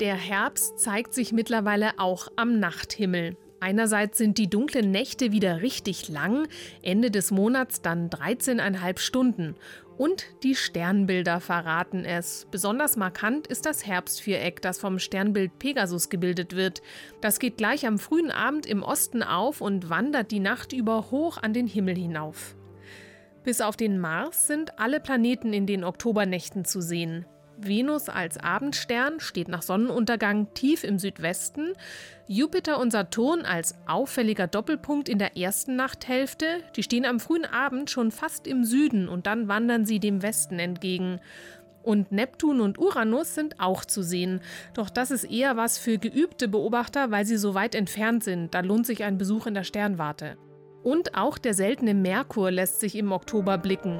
Der Herbst zeigt sich mittlerweile auch am Nachthimmel. Einerseits sind die dunklen Nächte wieder richtig lang, Ende des Monats dann 13,5 Stunden. Und die Sternbilder verraten es. Besonders markant ist das Herbstviereck, das vom Sternbild Pegasus gebildet wird. Das geht gleich am frühen Abend im Osten auf und wandert die Nacht über hoch an den Himmel hinauf. Bis auf den Mars sind alle Planeten in den Oktobernächten zu sehen. Venus als Abendstern steht nach Sonnenuntergang tief im Südwesten, Jupiter und Saturn als auffälliger Doppelpunkt in der ersten Nachthälfte, die stehen am frühen Abend schon fast im Süden und dann wandern sie dem Westen entgegen. Und Neptun und Uranus sind auch zu sehen, doch das ist eher was für geübte Beobachter, weil sie so weit entfernt sind, da lohnt sich ein Besuch in der Sternwarte. Und auch der seltene Merkur lässt sich im Oktober blicken.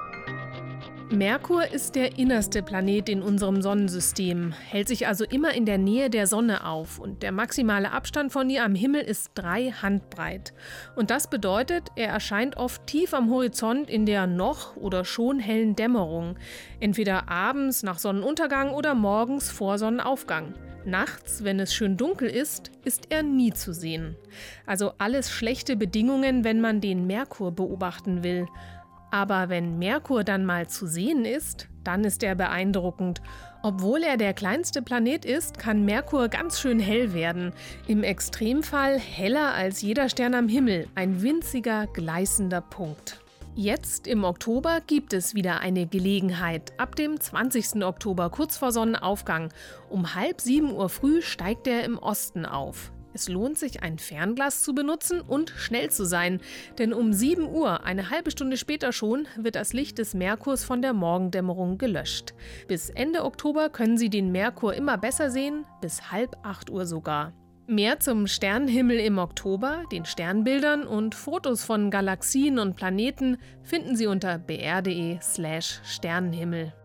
Merkur ist der innerste Planet in unserem Sonnensystem, hält sich also immer in der Nähe der Sonne auf und der maximale Abstand von ihr am Himmel ist 3 Handbreit. Und das bedeutet, er erscheint oft tief am Horizont in der noch oder schon hellen Dämmerung, entweder abends nach Sonnenuntergang oder morgens vor Sonnenaufgang. Nachts, wenn es schön dunkel ist er nie zu sehen. Also alles schlechte Bedingungen, wenn man den Merkur beobachten will. Aber wenn Merkur dann mal zu sehen ist, dann ist er beeindruckend. Obwohl er der kleinste Planet ist, kann Merkur ganz schön hell werden. Im Extremfall heller als jeder Stern am Himmel, ein winziger, gleißender Punkt. Jetzt im Oktober gibt es wieder eine Gelegenheit. Ab dem 20. Oktober, kurz vor Sonnenaufgang, um 6:30 Uhr früh steigt er im Osten auf. Es lohnt sich, ein Fernglas zu benutzen und schnell zu sein, denn um 7 Uhr, eine halbe Stunde später schon, wird das Licht des Merkurs von der Morgendämmerung gelöscht. Bis Ende Oktober können Sie den Merkur immer besser sehen, bis 7:30 Uhr sogar. Mehr zum Sternenhimmel im Oktober, den Sternbildern und Fotos von Galaxien und Planeten finden Sie unter br.de/Sternenhimmel.